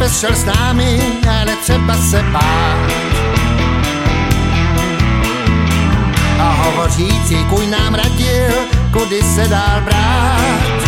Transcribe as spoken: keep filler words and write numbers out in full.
bys šel s námi, ale třeba se bát. A hovořící kuj nám radil, kudy se dál brát.